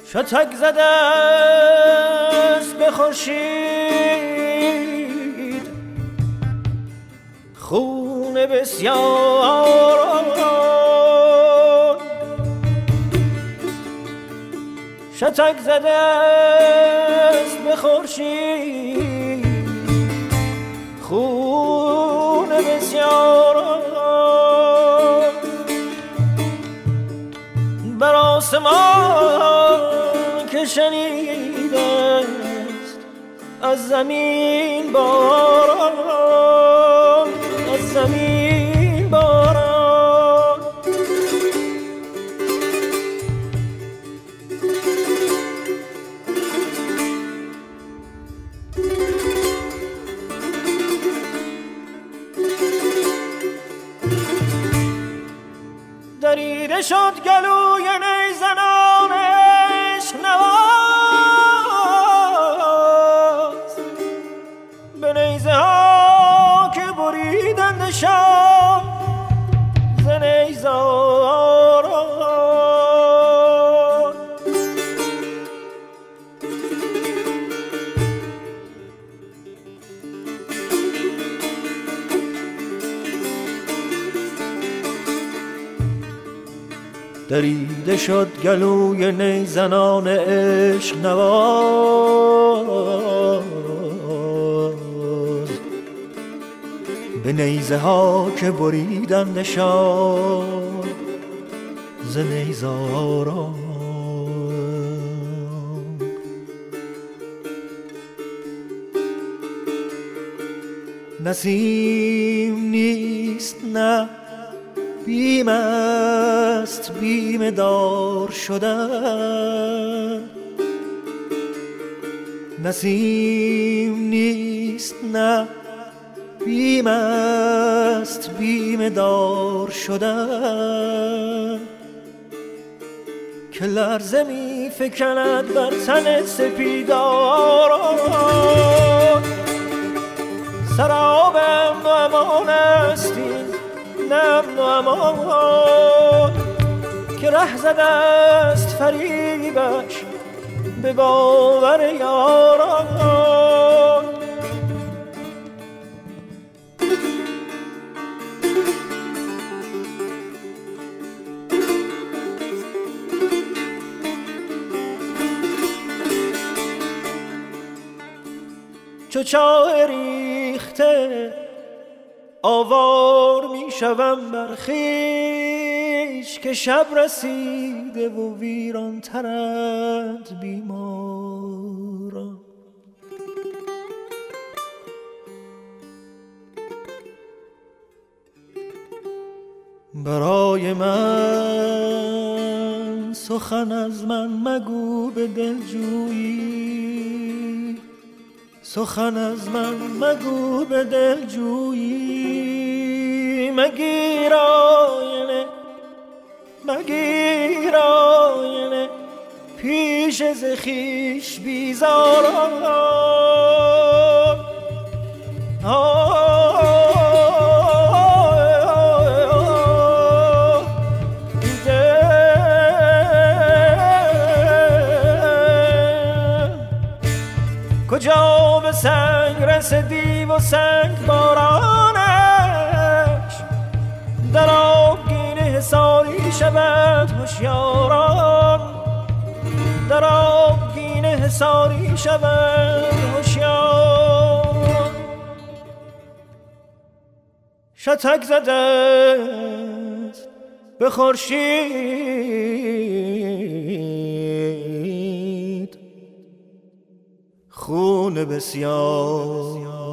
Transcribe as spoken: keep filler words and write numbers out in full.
شتک زده است به خورشید خون بسیار، شتک زده است به خورشید خون بسیار، بر آسمان که شنیده است از زمین باران، از زمین باران. دریده شد گلوی نیزنان عشق نواز، به نیزه ها که بریدند شام ز نیزاران. دریده شد گلوی نیزنان عشق نواز، به نیزه ها که بریدندشان ز نیزاران. نسیم نیست نه بیم است بیم دار شدن، نسیم نیست نه بیم است بیم دار شدن، که لرزه می فکند بر تن سپیداران. سراب امن و امان است این، امن و امان که ره زده است فریبش به باور یاران. چو چاه ریخته آوار می شوم بر خویش، که شب رسیده و ویران ترند بیماران. برای من سخن از من مگو به دلجویی، سخن از من مگو به دلجویی. مگیر آینه مگیر آینه پیش ز خویش بیزاران. کجا به سنگ رسیدی و سنگ بارانش، در آبگینه حصاری شود هوشیاران، در آبگینه حصاری شود هوشیاران. شتک زده به خورشید خون بسیار.